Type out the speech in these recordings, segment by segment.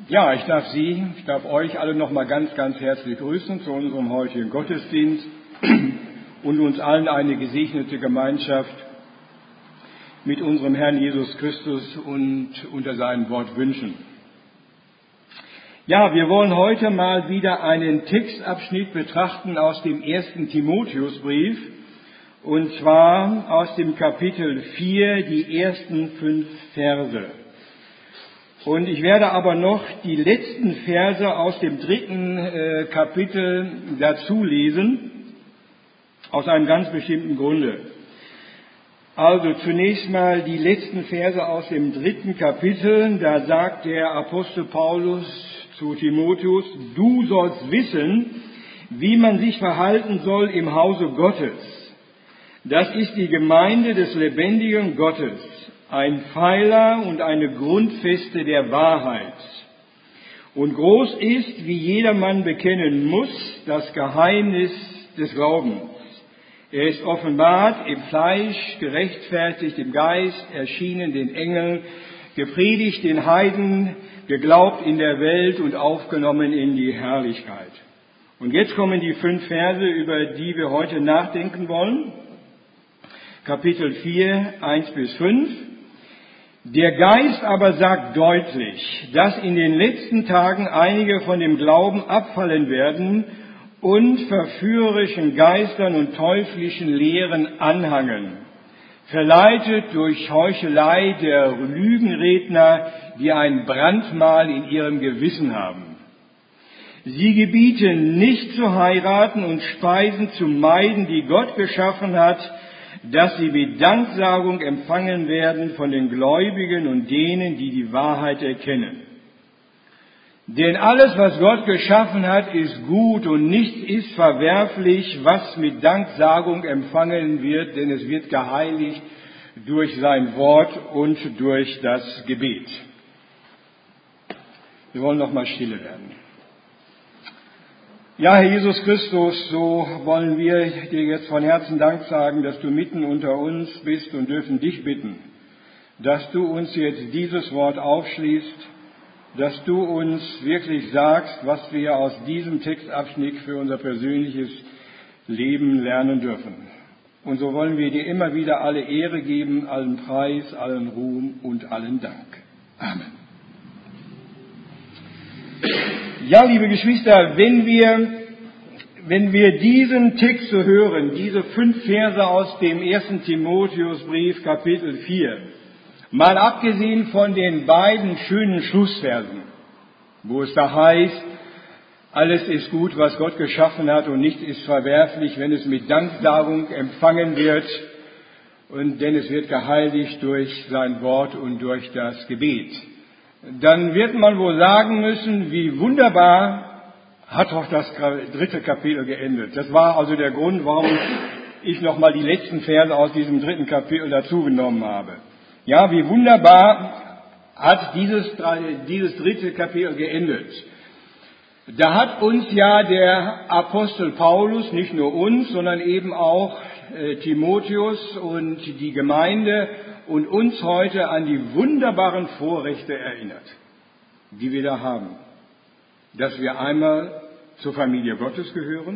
Ja, ich darf euch alle nochmal ganz, ganz herzlich grüßen zu unserem heutigen Gottesdienst und uns allen eine gesegnete Gemeinschaft mit unserem Herrn Jesus Christus und unter seinem Wort wünschen. Ja, wir wollen heute mal wieder einen Textabschnitt betrachten aus dem 1. Timotheusbrief, und zwar aus dem Kapitel 4, die ersten 5 Verse. Und ich werde aber noch die letzten Verse aus dem 3. Kapitel dazu lesen, aus einem ganz bestimmten Grunde. Also zunächst mal die letzten Verse aus dem 3. Kapitel, da sagt der Apostel Paulus zu Timotheus: Du sollst wissen, wie man sich verhalten soll im Hause Gottes. Das ist die Gemeinde des lebendigen Gottes, ein Pfeiler und eine Grundfeste der Wahrheit. Und groß ist, wie jedermann bekennen muss, das Geheimnis des Glaubens. Er ist offenbart im Fleisch, gerechtfertigt im Geist, erschienen den Engeln, gepredigt den Heiden, geglaubt in der Welt und aufgenommen in die Herrlichkeit. Und jetzt kommen die 5 Verse, über die wir heute nachdenken wollen. Kapitel 4, 1 bis 5. Der Geist aber sagt deutlich, dass in den letzten Tagen einige von dem Glauben abfallen werden und verführerischen Geistern und teuflischen Lehren anhangen, verleitet durch Heuchelei der Lügenredner, die ein Brandmal in ihrem Gewissen haben. Sie gebieten nicht zu heiraten und Speisen zu meiden, die Gott geschaffen hat, dass sie mit Danksagung empfangen werden von den Gläubigen und denen, die die Wahrheit erkennen. Denn alles, was Gott geschaffen hat, ist gut und nichts ist verwerflich, was mit Danksagung empfangen wird, denn es wird geheiligt durch sein Wort und durch das Gebet. Wir wollen noch mal stille werden. Ja, Herr Jesus Christus, so wollen wir dir jetzt von Herzen Dank sagen, dass du mitten unter uns bist, und dürfen dich bitten, dass du uns jetzt dieses Wort aufschließt, dass du uns wirklich sagst, was wir aus diesem Textabschnitt für unser persönliches Leben lernen dürfen. Und so wollen wir dir immer wieder alle Ehre geben, allen Preis, allen Ruhm und allen Dank. Amen. Ja, liebe Geschwister, wenn wir diesen Text so hören, diese 5 Verse aus dem 1. Timotheusbrief, Kapitel 4, mal abgesehen von den beiden schönen Schlussversen, wo es da heißt, alles ist gut, was Gott geschaffen hat, und nichts ist verwerflich, wenn es mit Danksagung empfangen wird, und denn es wird geheiligt durch sein Wort und durch das Gebet. Dann wird man wohl sagen müssen, wie wunderbar hat doch das 3. Kapitel geendet. Das war also der Grund, warum ich nochmal die letzten Verse aus diesem 3. Kapitel dazu genommen habe. Ja, wie wunderbar hat dieses 3. Kapitel geendet. Da hat uns ja der Apostel Paulus, nicht nur uns, sondern eben auch Timotheus und die Gemeinde und uns heute an die wunderbaren Vorrechte erinnert, die wir da haben. Dass wir einmal zur Familie Gottes gehören,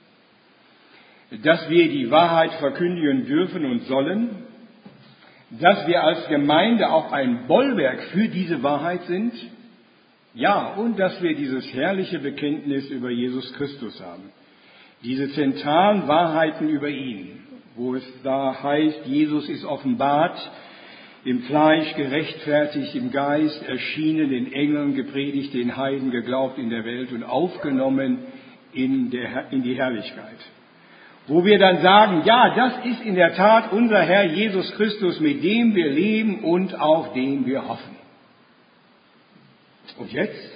dass wir die Wahrheit verkündigen dürfen und sollen, dass wir als Gemeinde auch ein Bollwerk für diese Wahrheit sind, ja, und dass wir dieses herrliche Bekenntnis über Jesus Christus haben. Diese zentralen Wahrheiten über ihn, wo es da heißt, Jesus ist offenbart, im Fleisch gerechtfertigt, im Geist erschienen, den Engeln gepredigt, den Heiden geglaubt in der Welt und aufgenommen in die Herrlichkeit. Wo wir dann sagen, ja, das ist in der Tat unser Herr Jesus Christus, mit dem wir leben und auf den wir hoffen. Und jetzt?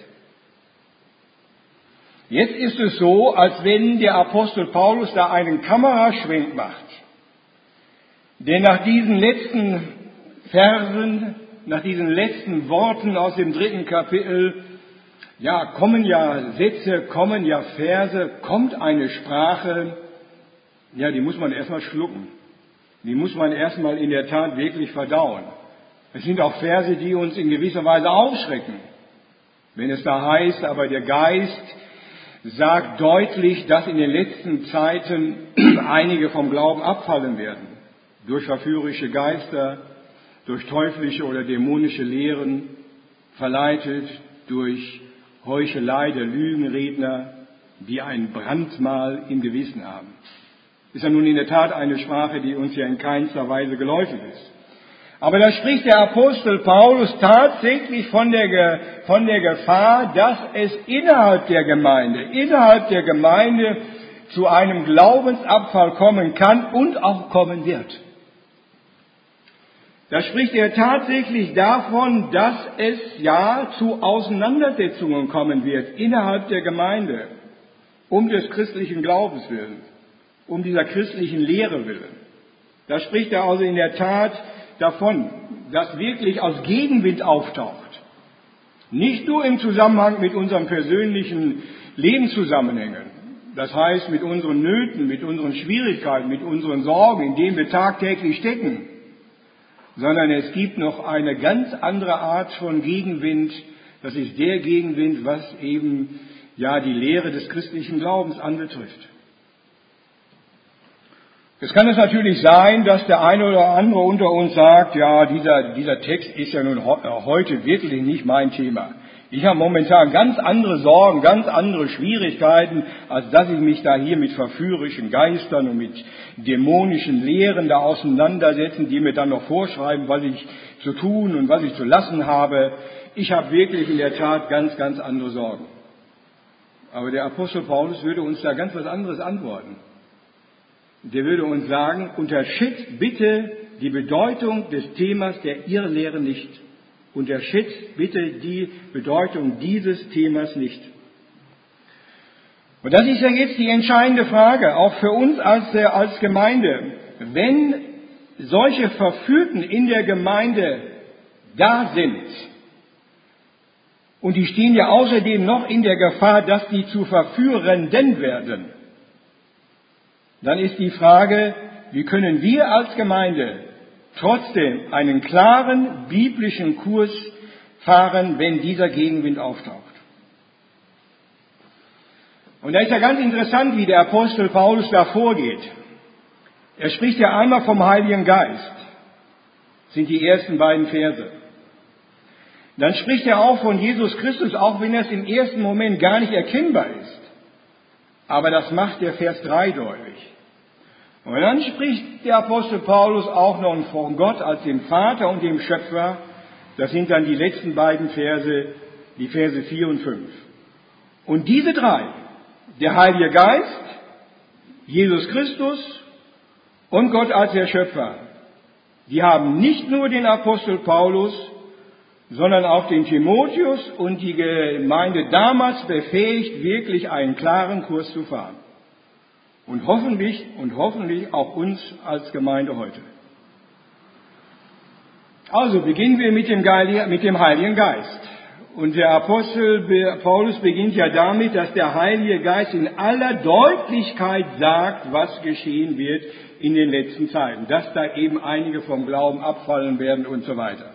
Jetzt ist es so, als wenn der Apostel Paulus da einen Kameraschwenk macht. Denn nach diesen letzten Versen, nach diesen letzten Worten aus dem 3. Kapitel, ja, kommen ja Sätze, kommen ja Verse, kommt eine Sprache, ja, die muss man erstmal schlucken. Die muss man erstmal in der Tat wirklich verdauen. Es sind auch Verse, die uns in gewisser Weise aufschrecken. Wenn es da heißt, aber der Geist sagt deutlich, dass in den letzten Zeiten einige vom Glauben abfallen werden. Durch verführerische Geister, durch teuflische oder dämonische Lehren, verleitet durch Heuchelei der Lügenredner, die ein Brandmal im Gewissen haben. Ist ja nun in der Tat eine Sprache, die uns ja in keinster Weise geläufig ist. Aber da spricht der Apostel Paulus tatsächlich von der Gefahr, dass es innerhalb der Gemeinde zu einem Glaubensabfall kommen kann und auch kommen wird. Da spricht er tatsächlich davon, dass es ja zu Auseinandersetzungen kommen wird innerhalb der Gemeinde, um des christlichen Glaubens willen, um dieser christlichen Lehre willen. Da spricht er also in der Tat davon, dass wirklich aus Gegenwind auftaucht. Nicht nur im Zusammenhang mit unseren persönlichen Lebenszusammenhängen, das heißt mit unseren Nöten, mit unseren Schwierigkeiten, mit unseren Sorgen, in denen wir tagtäglich stecken, sondern es gibt noch eine ganz andere Art von Gegenwind. Das ist der Gegenwind, was eben ja die Lehre des christlichen Glaubens anbetrifft. Es kann es natürlich sein, dass der eine oder andere unter uns sagt, ja, dieser Text ist ja nun heute wirklich nicht mein Thema. Ich habe momentan ganz andere Sorgen, ganz andere Schwierigkeiten, als dass ich mich da hier mit verführerischen Geistern und mit dämonischen Lehren da auseinandersetzen, die mir dann noch vorschreiben, was ich zu tun und was ich zu lassen habe. Ich habe wirklich in der Tat ganz, ganz andere Sorgen. Aber der Apostel Paulus würde uns da ganz was anderes antworten. Der würde uns sagen, unterschätzt bitte die Bedeutung des Themas der Irrlehre nicht. Unterschätzt bitte die Bedeutung dieses Themas nicht. Und das ist ja jetzt die entscheidende Frage, auch für uns als Gemeinde. Wenn solche Verführten in der Gemeinde da sind, und die stehen ja außerdem noch in der Gefahr, dass sie zu Verführenden werden, dann ist die Frage, wie können wir als Gemeinde trotzdem einen klaren biblischen Kurs fahren, wenn dieser Gegenwind auftaucht. Und da ist ja ganz interessant, wie der Apostel Paulus da vorgeht. Er spricht ja einmal vom Heiligen Geist, das sind die ersten beiden Verse. Dann spricht er auch von Jesus Christus, auch wenn das im ersten Moment gar nicht erkennbar ist. Aber das macht der Vers 3 deutlich. Und dann spricht der Apostel Paulus auch noch von Gott als dem Vater und dem Schöpfer. Das sind dann die letzten beiden Verse, die Verse 4 und 5. Und diese drei, der Heilige Geist, Jesus Christus und Gott als der Schöpfer, die haben nicht nur den Apostel Paulus, sondern auch den Timotheus und die Gemeinde damals befähigt, wirklich einen klaren Kurs zu fahren. Und hoffentlich auch uns als Gemeinde heute. Also beginnen wir mit dem Heiligen Geist. Und der Apostel Paulus beginnt ja damit, dass der Heilige Geist in aller Deutlichkeit sagt, was geschehen wird in den letzten Zeiten. Dass da eben einige vom Glauben abfallen werden und so weiter.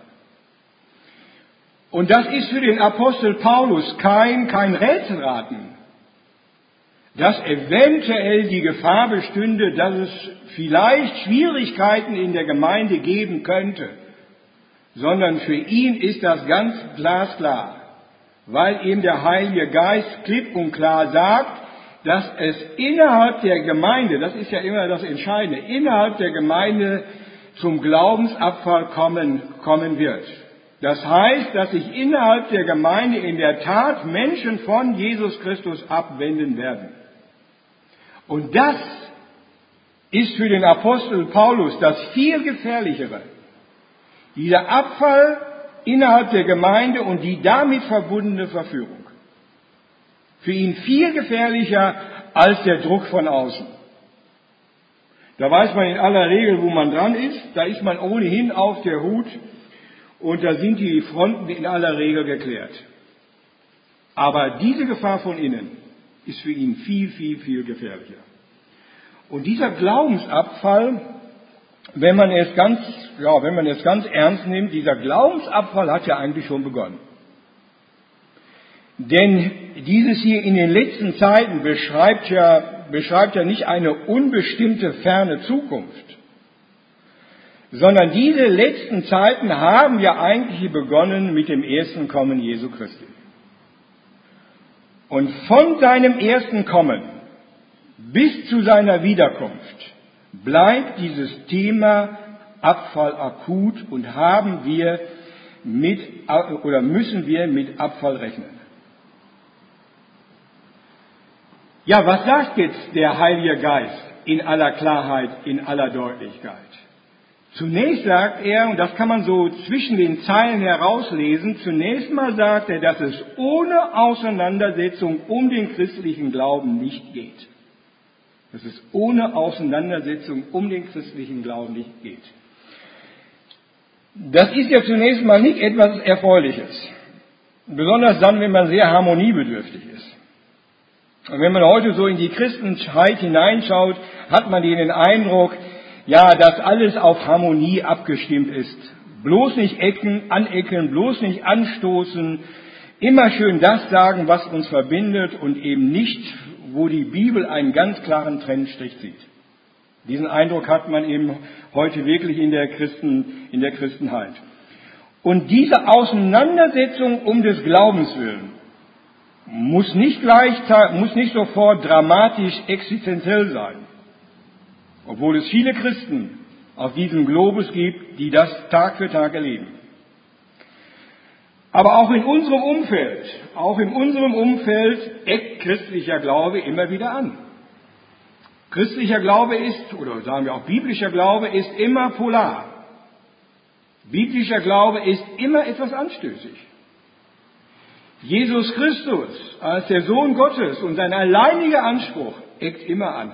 Und das ist für den Apostel Paulus kein Rätselraten. Dass eventuell die Gefahr bestünde, dass es vielleicht Schwierigkeiten in der Gemeinde geben könnte, sondern für ihn ist das ganz glasklar, weil ihm der Heilige Geist klipp und klar sagt, dass es innerhalb der Gemeinde, das ist ja immer das Entscheidende, innerhalb der Gemeinde zum Glaubensabfall kommen wird. Das heißt, dass sich innerhalb der Gemeinde in der Tat Menschen von Jesus Christus abwenden werden. Und das ist für den Apostel Paulus das viel gefährlichere. Dieser Abfall innerhalb der Gemeinde und die damit verbundene Verführung. Für ihn viel gefährlicher als der Druck von außen. Da weiß man in aller Regel, wo man dran ist. Da ist man ohnehin auf der Hut und da sind die Fronten in aller Regel geklärt. Aber diese Gefahr von innen ist für ihn viel, viel, viel gefährlicher. Und dieser Glaubensabfall, wenn man es ganz ernst nimmt, dieser Glaubensabfall hat ja eigentlich schon begonnen. Denn dieses hier in den letzten Zeiten beschreibt ja nicht eine unbestimmte ferne Zukunft, sondern diese letzten Zeiten haben ja eigentlich begonnen mit dem ersten Kommen Jesu Christi. Und von seinem ersten Kommen bis zu seiner Wiederkunft bleibt dieses Thema Abfall akut und müssen wir mit Abfall rechnen. Ja, was sagt jetzt der Heilige Geist in aller Klarheit, in aller Deutlichkeit? Zunächst sagt er, und das kann man so zwischen den Zeilen herauslesen, zunächst mal sagt er, dass es ohne Auseinandersetzung um den christlichen Glauben nicht geht. Dass es ohne Auseinandersetzung um den christlichen Glauben nicht geht. Das ist ja zunächst mal nicht etwas Erfreuliches. Besonders dann, wenn man sehr harmoniebedürftig ist. Und wenn man heute so in die Christenheit hineinschaut, hat man den Eindruck, ja, dass alles auf Harmonie abgestimmt ist. Bloß nicht anecken, bloß nicht anstoßen, immer schön das sagen, was uns verbindet und eben nicht, wo die Bibel einen ganz klaren Trennstrich zieht. Diesen Eindruck hat man eben heute wirklich in der Christenheit. Und diese Auseinandersetzung um des Glaubens willen muss nicht sofort dramatisch existenziell sein. Obwohl es viele Christen auf diesem Globus gibt, die das Tag für Tag erleben. Aber auch in unserem Umfeld eckt christlicher Glaube immer wieder an. Christlicher Glaube ist, oder sagen wir auch biblischer Glaube, ist immer polar. Biblischer Glaube ist immer etwas anstößig. Jesus Christus als der Sohn Gottes und sein alleiniger Anspruch eckt immer an.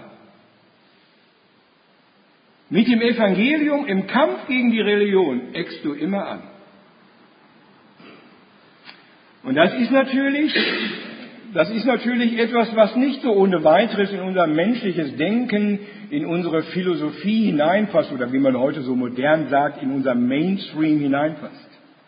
Mit dem Evangelium im Kampf gegen die Religion eckst du immer an. Und das ist natürlich etwas, was nicht so ohne weiteres in unser menschliches Denken, in unsere Philosophie hineinpasst, oder wie man heute so modern sagt, in unser Mainstream hineinpasst.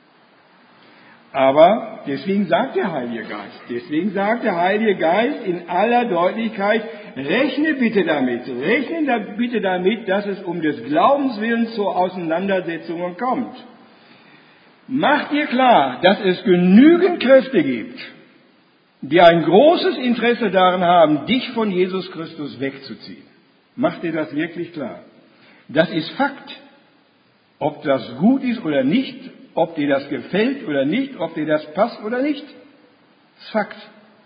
Aber deswegen sagt der Heilige Geist in aller Deutlichkeit, rechne bitte damit, dass es um des Glaubens willen zu Auseinandersetzungen kommt. Mach dir klar, dass es genügend Kräfte gibt, die ein großes Interesse daran haben, dich von Jesus Christus wegzuziehen. Mach dir das wirklich klar. Das ist Fakt. Ob das gut ist oder nicht, ob dir das gefällt oder nicht, ob dir das passt oder nicht, ist Fakt.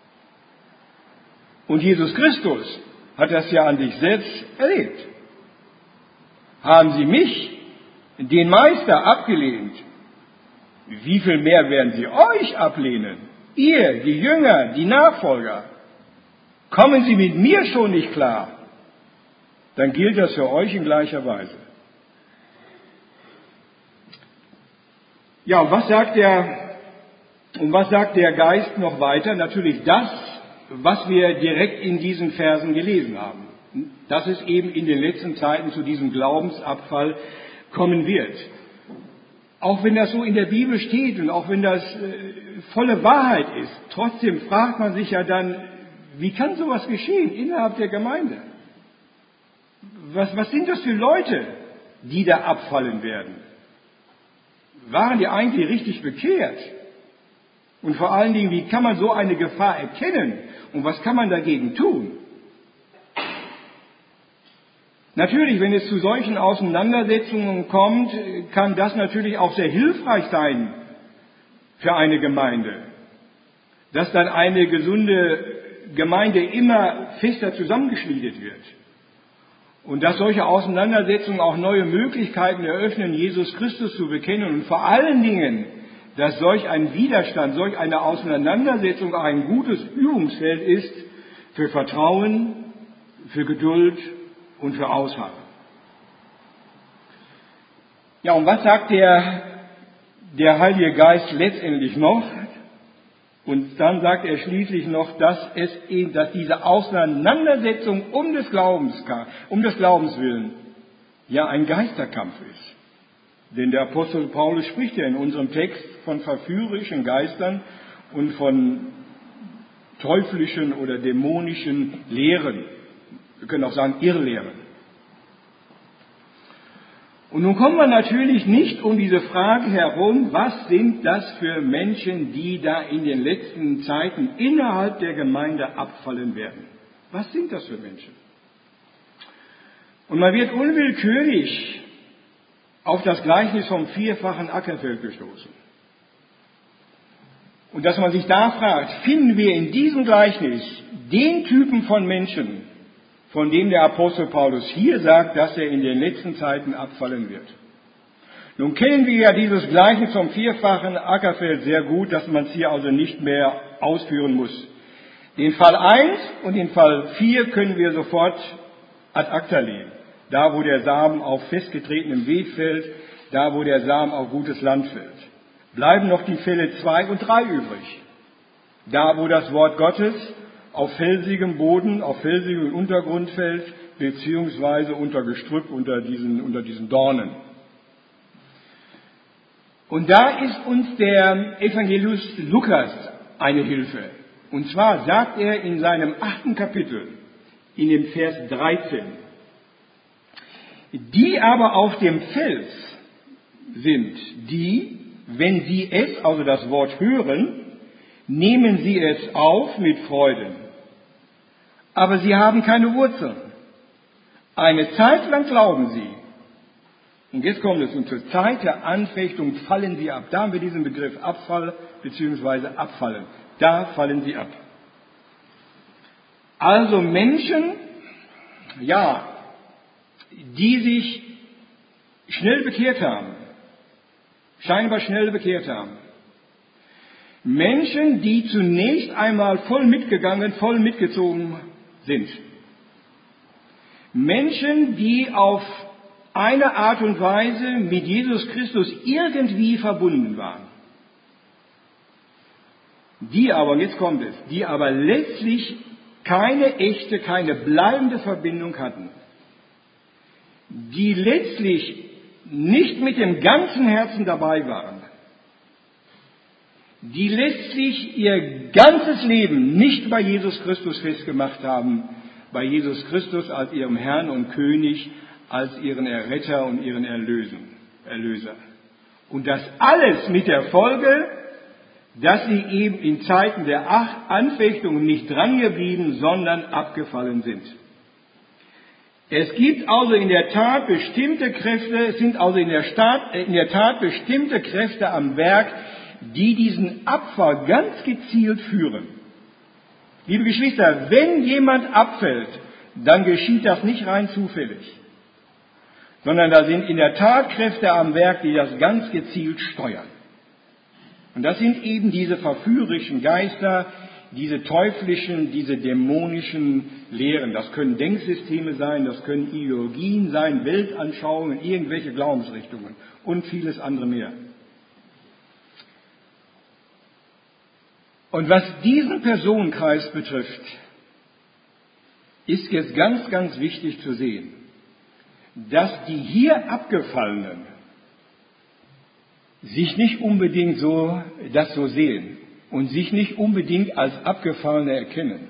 Und Jesus Christus hat das ja an sich selbst erlebt. Haben sie mich, den Meister, abgelehnt, wie viel mehr werden sie euch ablehnen? Ihr, die Jünger, die Nachfolger. Kommen sie mit mir schon nicht klar, dann gilt das für euch in gleicher Weise. Ja, und was sagt der Geist noch weiter? Natürlich das, was wir direkt in diesen Versen gelesen haben. Dass es eben in den letzten Zeiten zu diesem Glaubensabfall kommen wird. Auch wenn das so in der Bibel steht und auch wenn das volle Wahrheit ist, trotzdem fragt man sich ja dann, wie kann sowas geschehen innerhalb der Gemeinde? Was sind das für Leute, die da abfallen werden? Waren die eigentlich richtig bekehrt? Und vor allen Dingen, wie kann man so eine Gefahr erkennen? Und was kann man dagegen tun? Natürlich, wenn es zu solchen Auseinandersetzungen kommt, kann das natürlich auch sehr hilfreich sein für eine Gemeinde. Dass dann eine gesunde Gemeinde immer fester zusammengeschmiedet wird. Und dass solche Auseinandersetzungen auch neue Möglichkeiten eröffnen, Jesus Christus zu bekennen. Und vor allen Dingen, dass solch ein Widerstand, solch eine Auseinandersetzung auch ein gutes Übungsfeld ist für Vertrauen, für Geduld und für Ausharren. Ja, und was sagt der Heilige Geist letztendlich noch? Und dann sagt er schließlich noch, dass diese Auseinandersetzung um des Glaubens willen ja ein Geisterkampf ist. Denn der Apostel Paulus spricht ja in unserem Text von verführerischen Geistern und von teuflischen oder dämonischen Lehren. Wir können auch sagen Irrlehren. Und nun kommen wir natürlich nicht um diese Frage herum, was sind das für Menschen, die da in den letzten Zeiten innerhalb der Gemeinde abfallen werden. Was sind das für Menschen? Und man wird unwillkürlich auf das Gleichnis vom vierfachen Ackerfeld gestoßen. Und dass man sich da fragt, finden wir in diesem Gleichnis den Typen von Menschen, von dem der Apostel Paulus hier sagt, dass er in den letzten Zeiten abfallen wird. Nun kennen wir ja dieses Gleichnis vom vierfachen Ackerfeld sehr gut, dass man es hier also nicht mehr ausführen muss. Den Fall 1 und den Fall 4 können wir sofort ad acta legen. Da, wo der Samen auf festgetretenem Weg fällt, da, wo der Samen auf gutes Land fällt. Bleiben noch die Fälle 2 und 3 übrig. Da, wo das Wort Gottes auf felsigem Boden, auf felsigem Untergrund fällt, beziehungsweise unter Gestrüpp, unter diesen Dornen. Und da ist uns der Evangelist Lukas eine Hilfe. Und zwar sagt er in seinem 8. Kapitel, in dem Vers 13, die aber auf dem Fels sind, die, wenn sie es, also das Wort hören, nehmen sie es auf mit Freuden. Aber sie haben keine Wurzeln. Eine Zeit lang glauben sie. Und jetzt kommt es, und zur Zeit der Anfechtung fallen sie ab. Da haben wir diesen Begriff Abfall bzw. abfallen. Da fallen sie ab. Also Menschen, ja, die sich schnell bekehrt haben, scheinbar schnell bekehrt haben. Menschen, die zunächst einmal voll mitgegangen, voll mitgezogen sind. Menschen, die auf eine Art und Weise mit Jesus Christus irgendwie verbunden waren. Die aber, und jetzt kommt es, die aber letztlich keine echte, keine bleibende Verbindung hatten. Die letztlich nicht mit dem ganzen Herzen dabei waren. Die letztlich ihr ganzes Leben nicht bei Jesus Christus festgemacht haben, bei Jesus Christus als ihrem Herrn und König, als ihren Erretter und ihren Erlöser. Und das alles mit der Folge, dass sie eben in Zeiten der Anfechtung nicht drangeblieben, sondern abgefallen sind. Es gibt also in der Tat bestimmte Kräfte, es sind also in der Tat bestimmte Kräfte am Werk, die diesen Abfall ganz gezielt führen. Liebe Geschwister, wenn jemand abfällt, dann geschieht das nicht rein zufällig, sondern da sind in der Tat Kräfte am Werk, die das ganz gezielt steuern. Und das sind eben diese verführerischen Geister, diese teuflischen, diese dämonischen Lehren. Das können Denksysteme sein, das können Ideologien sein, Weltanschauungen, irgendwelche Glaubensrichtungen und vieles andere mehr. Und was diesen Personenkreis betrifft, ist jetzt ganz, ganz wichtig zu sehen, dass die hier Abgefallenen sich nicht unbedingt so sehen und sich nicht unbedingt als Abgefallene erkennen.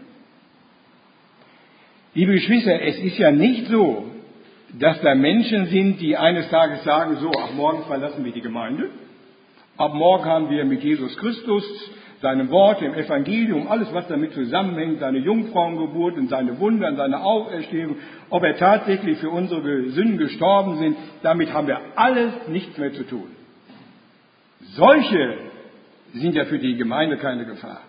Liebe Geschwister, es ist ja nicht so, dass da Menschen sind, die eines Tages sagen, so, ab morgen verlassen wir die Gemeinde, ab morgen haben wir mit Jesus Christus, seinem Wort, dem Evangelium, alles was damit zusammenhängt, seine Jungfrauengeburt und seine Wunder und seine Auferstehung, ob er tatsächlich für unsere Sünden gestorben sind, damit haben wir alles nichts mehr zu tun. Solche sind ja für die Gemeinde keine Gefahr.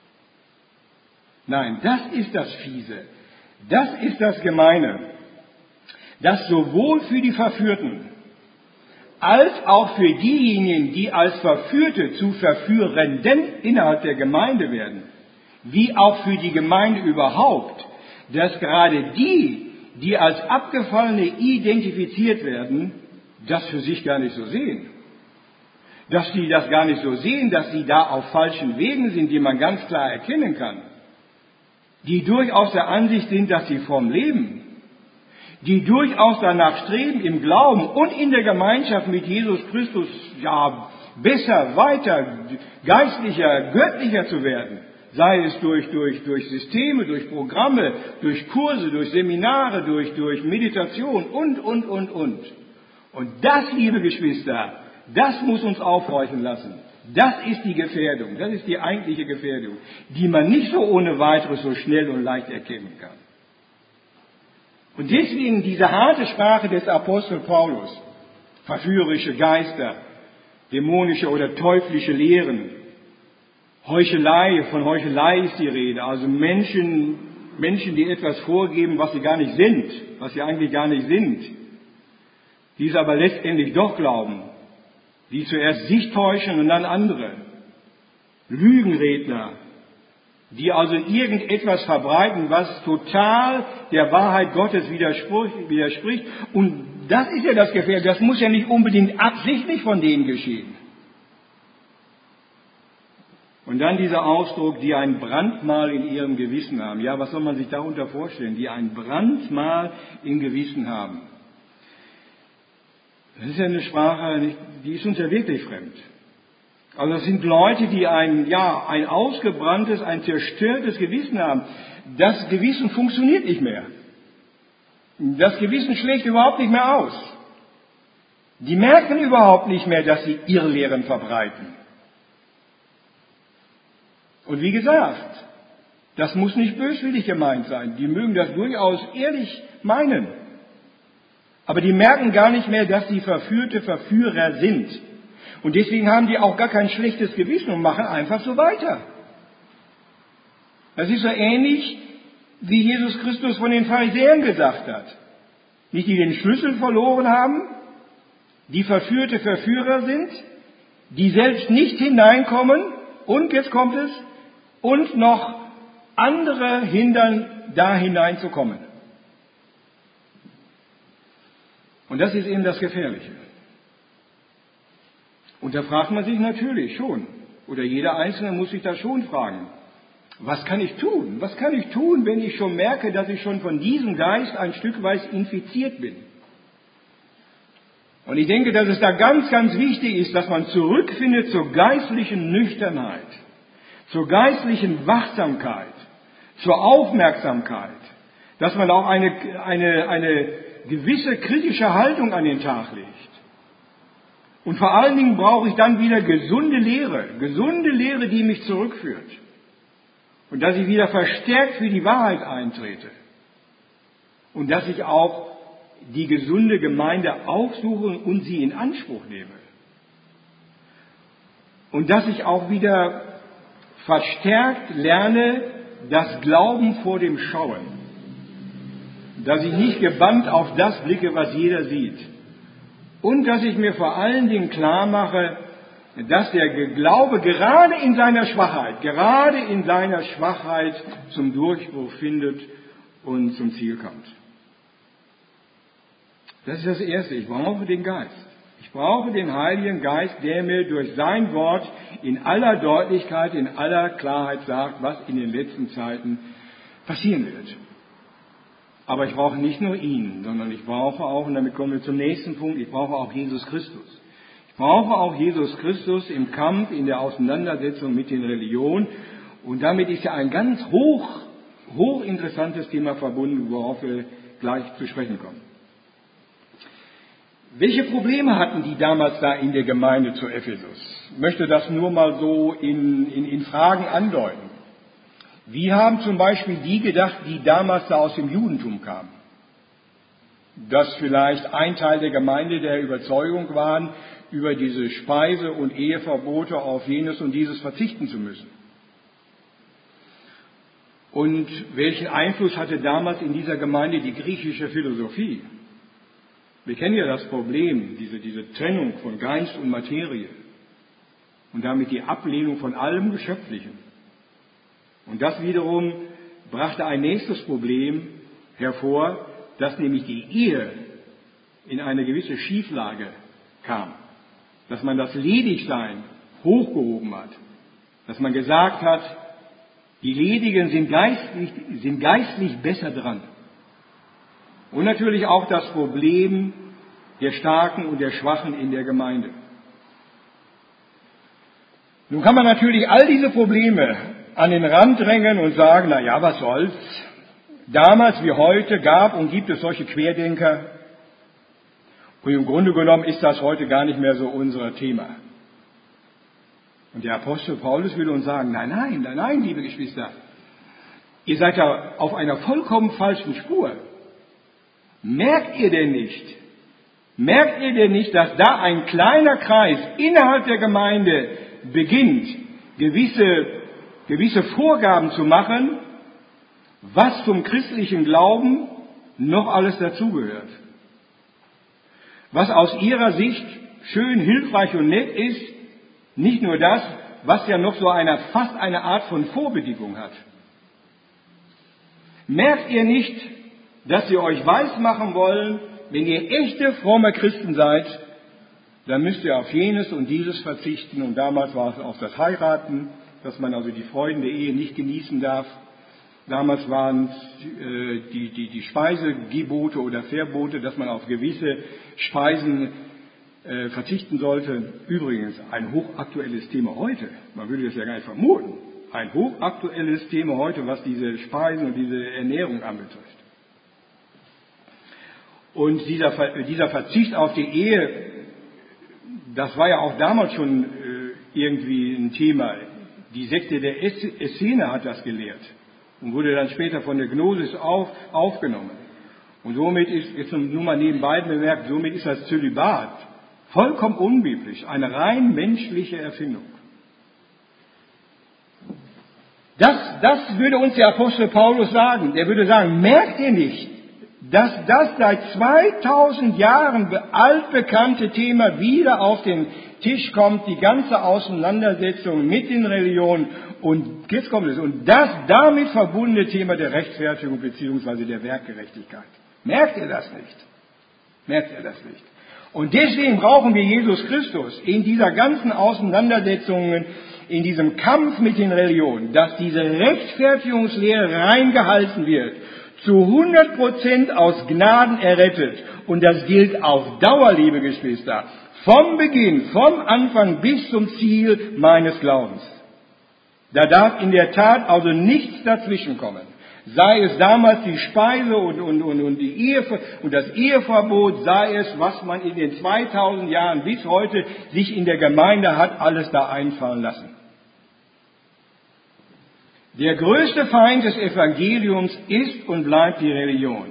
Nein, das ist das Fiese, das ist das Gemeine, dass sowohl für die Verführten als auch für diejenigen, die als Verführte zu Verführenden innerhalb der Gemeinde werden, wie auch für die Gemeinde überhaupt, dass gerade die als Abgefallene identifiziert werden, das für sich gar nicht so sehen. Dass sie das gar nicht so sehen, dass sie da auf falschen Wegen sind, die man ganz klar erkennen kann. Die durchaus der Ansicht sind, dass sie vom Leben, die durchaus danach streben, im Glauben und in der Gemeinschaft mit Jesus Christus, ja, besser, weiter, geistlicher, göttlicher zu werden. sei es durch Systeme, durch Programme, durch Kurse, durch Seminare, durch Meditation und. Und das, liebe Geschwister, das muss uns aufhorchen lassen. Das ist die Gefährdung, das ist die eigentliche Gefährdung, die man nicht so ohne weiteres so schnell und leicht erkennen kann. Und deswegen diese harte Sprache des Apostel Paulus, verführerische Geister, dämonische oder teuflische Lehren, Heuchelei, von Heuchelei ist die Rede, also Menschen, die etwas vorgeben, was sie gar nicht sind, was sie eigentlich gar nicht sind, die es aber letztendlich doch glauben, die zuerst sich täuschen und dann andere. Lügenredner, die also irgendetwas verbreiten, was total der Wahrheit Gottes widerspricht. Und das ist ja das Gefährliche, das muss ja nicht unbedingt absichtlich von denen geschehen. Und dann dieser Ausdruck, die ein Brandmal in ihrem Gewissen haben. Ja, was soll man sich darunter vorstellen? Die ein Brandmal im Gewissen haben. Das ist ja eine Sprache, die ist uns ja wirklich fremd. Also das sind Leute, die ein ausgebranntes, ein zerstörtes Gewissen haben. Das Gewissen funktioniert nicht mehr. Das Gewissen schlägt überhaupt nicht mehr aus. Die merken überhaupt nicht mehr, dass sie Irrlehren verbreiten. Und wie gesagt, das muss nicht böswillig gemeint sein. Die mögen das durchaus ehrlich meinen. Aber die merken gar nicht mehr, dass sie verführte Verführer sind. Und deswegen haben die auch gar kein schlechtes Gewissen und machen einfach so weiter. Das ist so ähnlich, wie Jesus Christus von den Pharisäern gesagt hat. Nicht die den Schlüssel verloren haben, die verführte Verführer sind, die selbst nicht hineinkommen und, jetzt kommt es, und noch andere hindern, da hineinzukommen. Und das ist eben das Gefährliche. Und da fragt man sich natürlich schon, oder jeder Einzelne muss sich da schon fragen, was kann ich tun? Was kann ich tun, wenn ich schon merke, dass ich schon von diesem Geist ein Stück weit infiziert bin? Und ich denke, dass es da ganz, ganz wichtig ist, dass man zurückfindet zur geistlichen Nüchternheit, zur geistlichen Wachsamkeit, zur Aufmerksamkeit, dass man auch eine gewisse kritische Haltung an den Tag legt. Und vor allen Dingen brauche ich dann wieder gesunde Lehre, die mich zurückführt. Und dass ich wieder verstärkt für die Wahrheit eintrete. Und dass ich auch die gesunde Gemeinde aufsuche und sie in Anspruch nehme. Und dass ich auch wieder verstärkt lerne, das Glauben vor dem Schauen. Dass ich nicht gebannt auf das blicke, was jeder sieht. Und dass ich mir vor allen Dingen klar mache, dass der Glaube gerade in seiner Schwachheit zum Durchbruch findet und zum Ziel kommt. Das ist das Erste. Ich brauche den Geist. Ich brauche den Heiligen Geist, der mir durch sein Wort in aller Deutlichkeit, in aller Klarheit sagt, was in den letzten Zeiten passieren wird. Aber ich brauche nicht nur ihn, sondern ich brauche auch, und damit kommen wir zum nächsten Punkt, ich brauche auch Jesus Christus. Ich brauche auch Jesus Christus im Kampf, in der Auseinandersetzung mit den Religionen. Und damit ist ja ein ganz hochinteressantes Thema verbunden, worauf wir gleich zu sprechen kommen. Welche Probleme hatten die damals da in der Gemeinde zu Ephesus? Ich möchte das nur mal so in Fragen andeuten. Wie haben zum Beispiel die gedacht, die damals da aus dem Judentum kamen? Dass vielleicht ein Teil der Gemeinde der Überzeugung waren, über diese Speise- und Eheverbote auf jenes und dieses verzichten zu müssen. Und welchen Einfluss hatte damals in dieser Gemeinde die griechische Philosophie? Wir kennen ja das Problem, diese Trennung von Geist und Materie und damit die Ablehnung von allem Geschöpflichen. Und das wiederum brachte ein nächstes Problem hervor, dass nämlich die Ehe in eine gewisse Schieflage kam. Dass man das Ledigsein hochgehoben hat. Dass man gesagt hat, die Ledigen sind geistlich besser dran. Und natürlich auch das Problem der Starken und der Schwachen in der Gemeinde. Nun kann man natürlich all diese Probleme an den Rand drängen und sagen, na ja, was soll's? Damals wie heute gab und gibt es solche Querdenker. Und im Grunde genommen ist das heute gar nicht mehr so unser Thema. Und der Apostel Paulus will uns sagen, nein, liebe Geschwister, ihr seid da auf einer vollkommen falschen Spur. Merkt ihr denn nicht, dass da ein kleiner Kreis innerhalb der Gemeinde beginnt, gewisse Vorgaben zu machen, was zum christlichen Glauben noch alles dazugehört? Was aus ihrer Sicht schön, hilfreich und nett ist, nicht nur das, was ja noch so fast eine Art von Vorbedingung hat. Merkt ihr nicht, dass sie euch weismachen wollen, wenn ihr echte, fromme Christen seid, dann müsst ihr auf jenes und dieses verzichten. Und damals war es auf das Heiraten, dass man also die Freuden der Ehe nicht genießen darf. Damals waren es die Speisegebote oder Verbote, dass man auf gewisse Speisen verzichten sollte. Übrigens ein hochaktuelles Thema heute. Man würde das ja gar nicht vermuten. Ein hochaktuelles Thema heute, was diese Speisen und diese Ernährung anbetrifft. Und dieser Verzicht auf die Ehe, das war ja auch damals schon irgendwie ein Thema. Die Sekte der Essene hat das gelehrt und wurde dann später von der Gnosis aufgenommen. Und somit ist, jetzt nur mal nebenbei bemerkt, somit ist das Zölibat vollkommen unbiblisch, eine rein menschliche Erfindung. Das würde uns der Apostel Paulus sagen. Der würde sagen, merkt ihr nicht, dass das seit 2000 Jahren altbekannte Thema wieder auf den Tisch kommt, die ganze Auseinandersetzung mit den Religionen und jetzt kommt es, und das damit verbundene Thema der Rechtfertigung bzw. der Werkgerechtigkeit. Merkt ihr das nicht? Und deswegen brauchen wir Jesus Christus in dieser ganzen Auseinandersetzungen, in diesem Kampf mit den Religionen, dass diese Rechtfertigungslehre reingehalten wird, zu 100% aus Gnaden errettet. Und das gilt auf Dauer, liebe Geschwister, vom Beginn, vom Anfang bis zum Ziel meines Glaubens. Da darf in der Tat also nichts dazwischenkommen. Sei es damals die Speise und die Ehe und das Eheverbot, sei es, was man in den 2000 Jahren bis heute sich in der Gemeinde hat alles da einfallen lassen. Der größte Feind des Evangeliums ist und bleibt die Religion.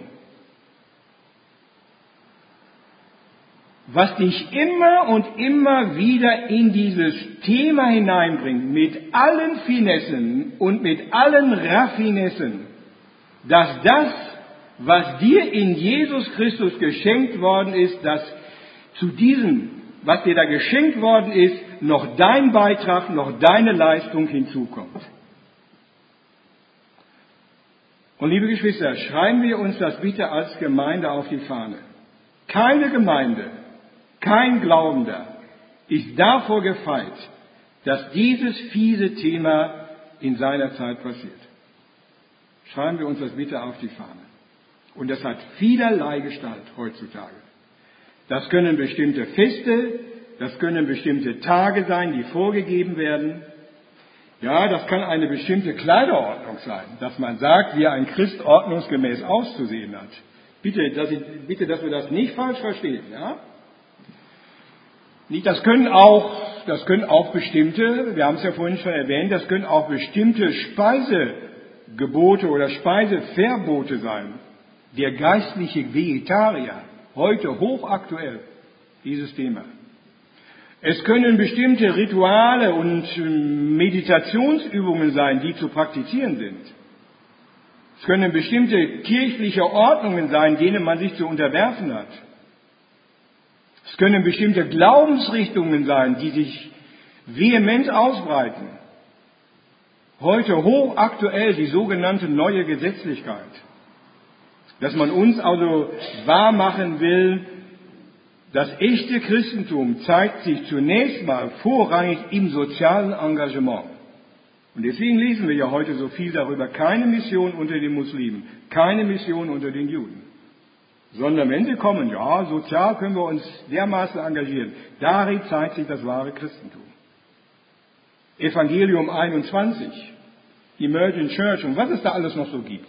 Was dich immer und immer wieder in dieses Thema hineinbringt, mit allen Finessen und mit allen Raffinessen, dass das, was dir in Jesus Christus geschenkt worden ist, dass zu diesem, was dir da geschenkt worden ist, noch dein Beitrag, noch deine Leistung hinzukommt. Und liebe Geschwister, schreiben wir uns das bitte als Gemeinde auf die Fahne. Keine Gemeinde, kein Glaubender ist davor gefeit, dass dieses fiese Thema in seiner Zeit passiert. Schreiben wir uns das bitte auf die Fahne. Und das hat vielerlei Gestalt heutzutage. Das können bestimmte Feste, das können bestimmte Tage sein, die vorgegeben werden. Ja, das kann eine bestimmte Kleiderordnung sein, dass man sagt, wie ein Christ ordnungsgemäß auszusehen hat. Bitte, dass wir das nicht falsch verstehen, ja? Das können auch bestimmte, wir haben es ja vorhin schon erwähnt, das können auch bestimmte Speisegebote oder Speiseverbote sein. Der geistliche Vegetarier, heute hochaktuell, dieses Thema. Es können bestimmte Rituale und Meditationsübungen sein, die zu praktizieren sind. Es können bestimmte kirchliche Ordnungen sein, denen man sich zu unterwerfen hat. Es können bestimmte Glaubensrichtungen sein, die sich vehement ausbreiten. Heute hochaktuell die sogenannte neue Gesetzlichkeit. Dass man uns also wahrmachen will, das echte Christentum zeigt sich zunächst mal vorrangig im sozialen Engagement. Und deswegen lesen wir ja heute so viel darüber, keine Mission unter den Muslimen, keine Mission unter den Juden. Sondern wenn sie kommen, ja, sozial können wir uns dermaßen engagieren. Darin zeigt sich das wahre Christentum. Evangelium 21. Emerging Church und was es da alles noch so gibt.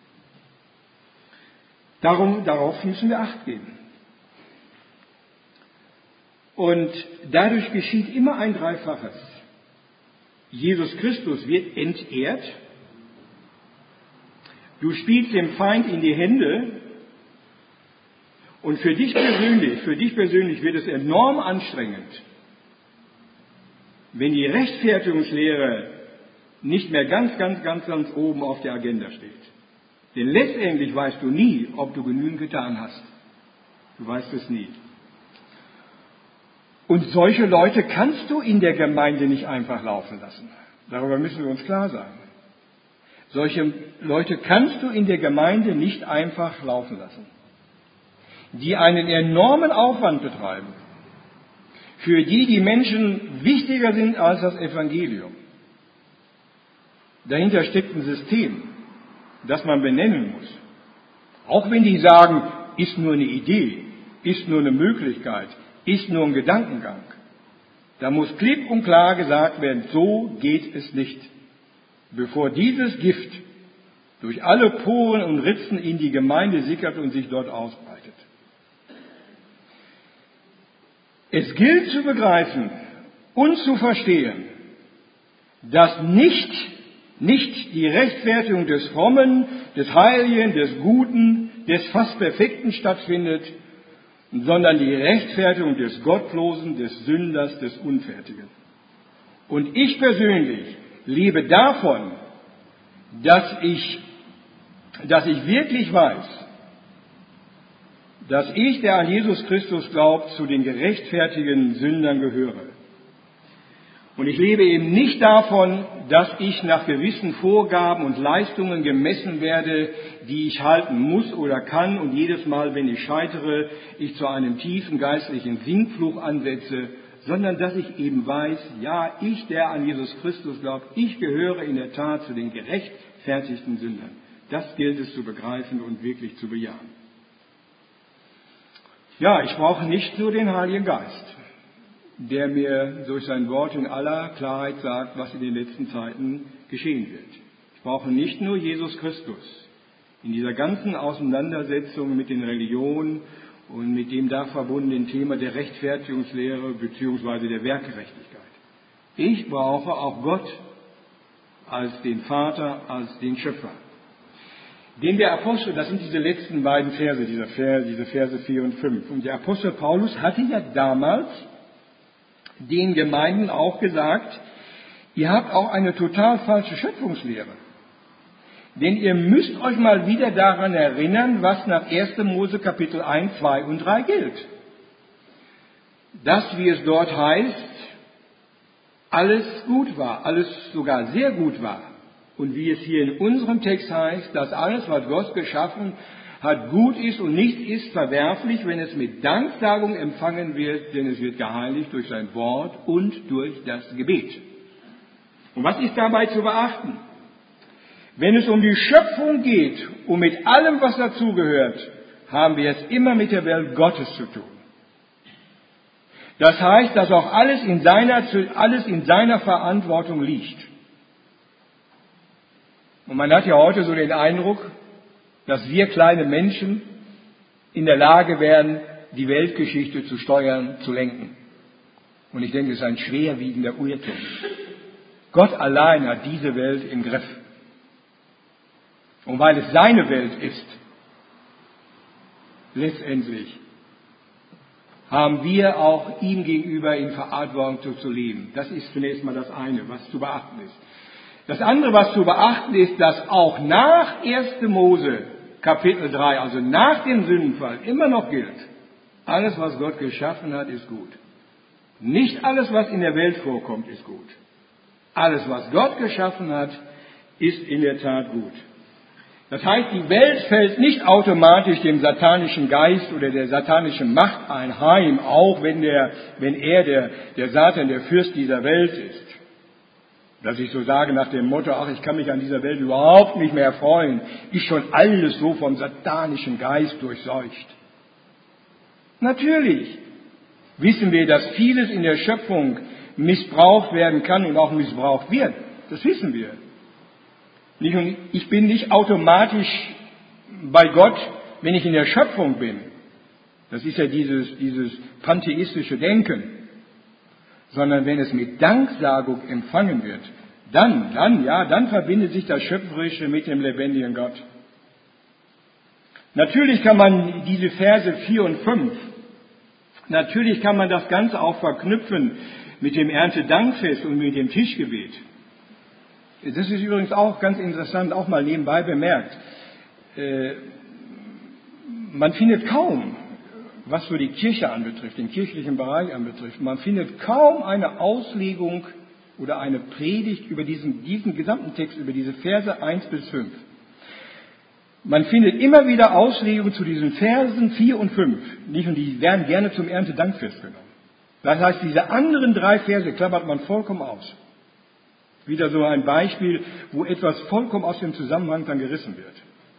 Darauf müssen wir Acht geben. Und dadurch geschieht immer ein Dreifaches. Jesus Christus wird entehrt. Du spielst dem Feind in die Hände. Und für dich persönlich wird es enorm anstrengend, wenn die Rechtfertigungslehre nicht mehr ganz oben auf der Agenda steht. Denn letztendlich weißt du nie, ob du genügend getan hast. Du weißt es nie. Und solche Leute kannst du in der Gemeinde nicht einfach laufen lassen. Darüber müssen wir uns klar sein. Solche Leute kannst du in der Gemeinde nicht einfach laufen lassen, die einen enormen Aufwand betreiben, für die Menschen wichtiger sind als das Evangelium. Dahinter steckt ein System, das man benennen muss. Auch wenn die sagen, ist nur eine Idee, ist nur eine Möglichkeit, ist nur ein Gedankengang. Da muss klipp und klar gesagt werden, so geht es nicht. Bevor dieses Gift durch alle Poren und Ritzen in die Gemeinde sickert und sich dort ausbreitet. Es gilt zu begreifen und zu verstehen, dass nicht die Rechtfertigung des Frommen, des Heiligen, des Guten, des fast Perfekten stattfindet, sondern die Rechtfertigung des Gottlosen, des Sünders, des Unfertigen. Und ich persönlich lebe davon, dass ich wirklich weiß, dass ich, der an Jesus Christus glaubt, zu den gerechtfertigten Sündern gehöre. Und ich lebe eben nicht davon, dass ich nach gewissen Vorgaben und Leistungen gemessen werde, die ich halten muss oder kann und jedes Mal, wenn ich scheitere, ich zu einem tiefen geistlichen Sinkflug ansetze, sondern dass ich eben weiß, ja, ich, der an Jesus Christus glaubt, ich gehöre in der Tat zu den gerechtfertigten Sündern. Das gilt es zu begreifen und wirklich zu bejahen. Ja, ich brauche nicht nur den Heiligen Geist, der mir durch sein Wort in aller Klarheit sagt, was in den letzten Zeiten geschehen wird. Ich brauche nicht nur Jesus Christus in dieser ganzen Auseinandersetzung mit den Religionen und mit dem da verbundenen Thema der Rechtfertigungslehre bzw. der Werkgerechtigkeit. Ich brauche auch Gott als den Vater, als den Schöpfer. Denn der Apostel, das sind diese letzten beiden Verse, diese Verse 4 und 5. Und der Apostel Paulus hatte ja damals den Gemeinden auch gesagt, ihr habt auch eine total falsche Schöpfungslehre. Denn ihr müsst euch mal wieder daran erinnern, was nach 1. Mose Kapitel 1, 2 und 3 gilt. Dass, wie es dort heißt, alles gut war, alles sogar sehr gut war. Und wie es hier in unserem Text heißt, dass alles, was Gott geschaffen hat, gut ist und nichts ist verwerflich, wenn es mit Danksagung empfangen wird, denn es wird geheiligt durch sein Wort und durch das Gebet. Und was ist dabei zu beachten? Wenn es um die Schöpfung geht und mit allem, was dazugehört, haben wir es immer mit der Welt Gottes zu tun. Das heißt, dass auch alles in seiner Verantwortung liegt. Und man hat ja heute so den Eindruck, dass wir kleine Menschen in der Lage wären, die Weltgeschichte zu steuern, zu lenken. Und ich denke, es ist ein schwerwiegender Irrtum. Gott allein hat diese Welt im Griff. Und weil es seine Welt ist, letztendlich, haben wir auch ihm gegenüber in Verantwortung zu leben. Das ist zunächst mal das eine, was zu beachten ist. Das andere, was zu beachten ist, dass auch nach 1. Mose Kapitel 3, also nach dem Sündenfall, immer noch gilt, alles, was Gott geschaffen hat, ist gut. Nicht alles, was in der Welt vorkommt, ist gut. Alles, was Gott geschaffen hat, ist in der Tat gut. Das heißt, die Welt fällt nicht automatisch dem satanischen Geist oder der satanischen Macht anheim, auch wenn er der Satan, der Fürst dieser Welt ist. Dass ich so sage nach dem Motto, ach, ich kann mich an dieser Welt überhaupt nicht mehr freuen, ist schon alles so vom satanischen Geist durchseucht. Natürlich wissen wir, dass vieles in der Schöpfung missbraucht werden kann und auch missbraucht wird. Das wissen wir. Und ich bin nicht automatisch bei Gott, wenn ich in der Schöpfung bin. Das ist ja dieses pantheistische Denken. Sondern wenn es mit Danksagung empfangen wird, dann verbindet sich das Schöpferische mit dem lebendigen Gott. Natürlich kann man diese Verse 4 und 5, natürlich kann man das Ganze auch verknüpfen mit dem Erntedankfest und mit dem Tischgebet. Das ist übrigens auch ganz interessant, auch mal nebenbei bemerkt. Man findet kaum, was so die Kirche anbetrifft, den kirchlichen Bereich anbetrifft, man findet kaum eine Auslegung oder eine Predigt über diesen gesamten Text, über diese Verse 1 bis 5. Man findet immer wieder Auslegungen zu diesen Versen 4 und 5. Und die werden gerne zum Erntedankfest genommen. Das heißt, diese anderen 3 Verse klammert man vollkommen aus. Wieder so ein Beispiel, wo etwas vollkommen aus dem Zusammenhang dann gerissen wird.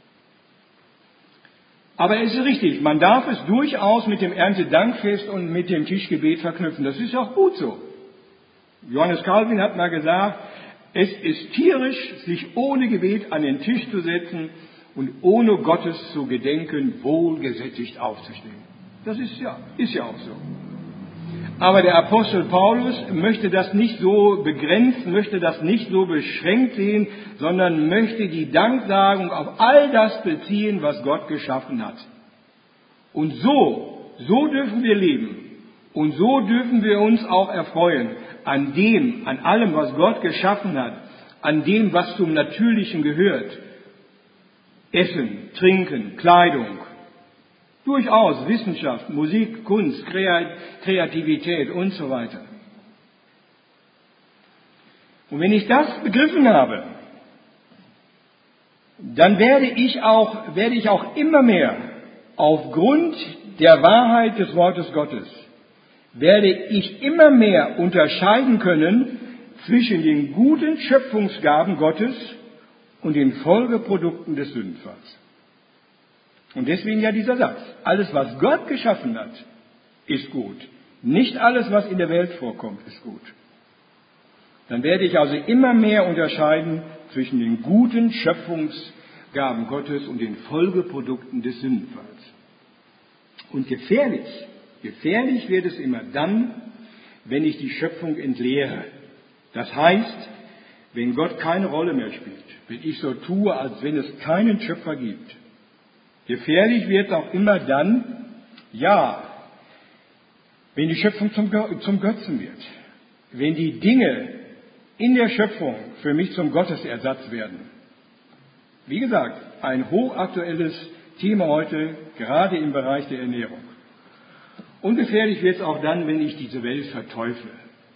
Aber es ist richtig, man darf es durchaus mit dem Erntedankfest und mit dem Tischgebet verknüpfen. Das ist auch gut so. Johannes Calvin hat mal gesagt, es ist tierisch, sich ohne Gebet an den Tisch zu setzen und ohne Gottes zu gedenken, wohlgesättigt aufzustehen. Das ist ja auch so. Aber der Apostel Paulus möchte das nicht so begrenzen, möchte das nicht so beschränkt sehen, sondern möchte die Danksagung auf all das beziehen, was Gott geschaffen hat. Und so dürfen wir leben. Und so dürfen wir uns auch erfreuen an allem, was Gott geschaffen hat, an dem, was zum Natürlichen gehört. Essen, Trinken, Kleidung. Durchaus Wissenschaft, Musik, Kunst, Kreativität und so weiter. Und wenn ich das begriffen habe, dann werde ich auch immer mehr aufgrund der Wahrheit des Wortes Gottes, werde ich immer mehr unterscheiden können zwischen den guten Schöpfungsgaben Gottes und den Folgeprodukten des Sündenfalls. Und deswegen ja dieser Satz. Alles, was Gott geschaffen hat, ist gut. Nicht alles, was in der Welt vorkommt, ist gut. Dann werde ich also immer mehr unterscheiden zwischen den guten Schöpfungsgaben Gottes und den Folgeprodukten des Sündenfalls. Und gefährlich wird es immer dann, wenn ich die Schöpfung entleere. Das heißt, wenn Gott keine Rolle mehr spielt, wenn ich so tue, als wenn es keinen Schöpfer gibt. Gefährlich wird es auch immer dann, wenn die Schöpfung zum Götzen wird. Wenn die Dinge in der Schöpfung für mich zum Gottesersatz werden. Wie gesagt, ein hochaktuelles Thema heute, gerade im Bereich der Ernährung. Und gefährlich wird es auch dann, wenn ich diese Welt verteufle.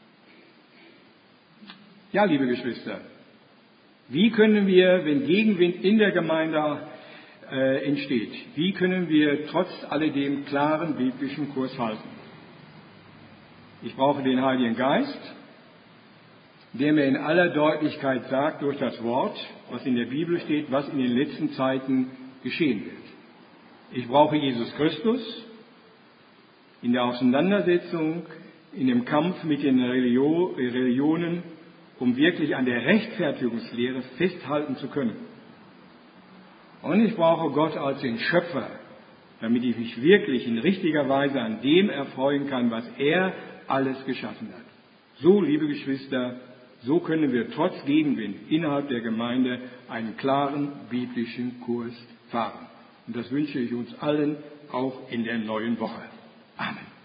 Ja, liebe Geschwister, wie können wir, wenn Gegenwind in der Gemeinde entsteht, wie können wir trotz alledem klaren biblischen Kurs halten? Ich brauche den Heiligen Geist, der mir in aller Deutlichkeit sagt durch das Wort, was in der Bibel steht, was in den letzten Zeiten geschehen wird. Ich brauche Jesus Christus in der Auseinandersetzung, in dem Kampf mit den Religionen, um wirklich an der Rechtfertigungslehre festhalten zu können. Und ich brauche Gott als den Schöpfer, damit ich mich wirklich in richtiger Weise an dem erfreuen kann, was er alles geschaffen hat. So, liebe Geschwister, so können wir trotz Gegenwind innerhalb der Gemeinde einen klaren biblischen Kurs fahren. Und das wünsche ich uns allen auch in der neuen Woche. Amen.